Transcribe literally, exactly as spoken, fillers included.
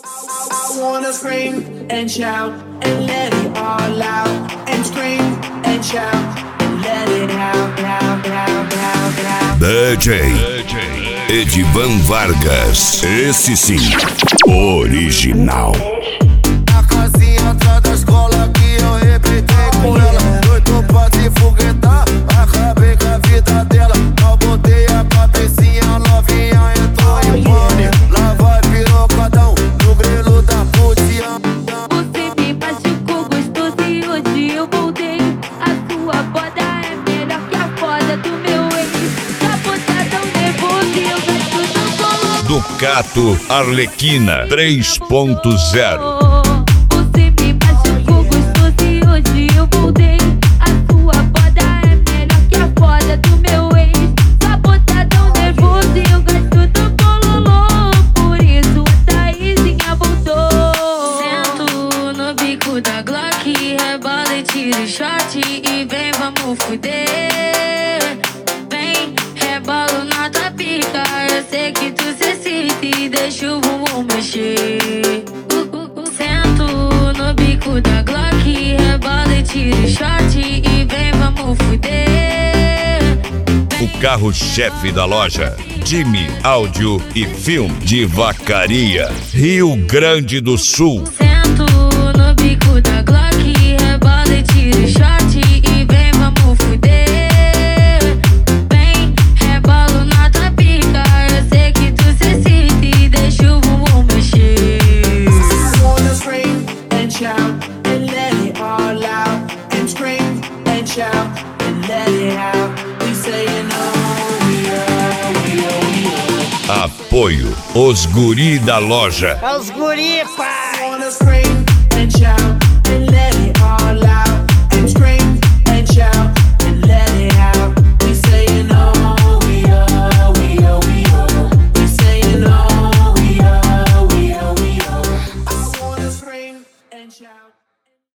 I wanna scream and shout and let it all out. And scream and shout and let it out, out, out, out, out. D J Edivan Vargas, esse sim, original. A casinha atrás da escola que eu representei com ela. Doido pra se foguetar, acabei com a vida dela. Mal botei a cabecinha, novinha entrou em pânico. Lá vai pirocadão, no grelo da putinha. Você me machucou gostoso e hoje eu voltei. A sua foda é melhor que a foda do meu ex. Tá botadão nervoso e eu gasto do bolo. Ducato Arlequina três ponto zero. Você me machucou gostoso e hoje eu voltei. A sua foda é melhor que a foda do meu ex. Tá botadão nervoso e eu gasto do bololô. Por isso a Thaisinha voltou. Sento no bico da Glock, rebola e tiro shot. E vem, vamos fuder. Vem, rebolo na tua pica. Eu sei que tu se excita e deixa o bumbum mexer. Uh, uh, uh. Sento no bico da Glock, rebola e tiro shot. E vem, vamos fuder. O carro-chefe da loja, Jimmy Áudio e Filme de Vacaria, Rio Grande do Sul. Sento no bico da Glock, rebola e tiro shot. E vem, vamos fuder. Vem, rebolo na tua pica. Eu sei que tu se excita e deixa o bumbum mexer. I wanna scream and shout and let it all out. And scream and shout and let it out. We saying oh, we are, we are, we are. Apoio Os Guri da Loja. É os guri, pai! I wanna scream and shout and let